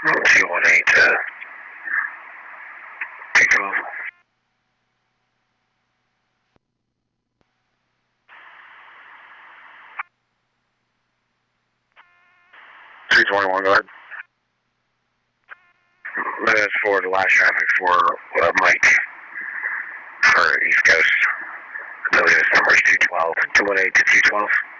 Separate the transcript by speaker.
Speaker 1: 218 to 212. 321, go ahead. That's for the last traffic for Mike for East Coast. The latest number is 212, 218 to 212.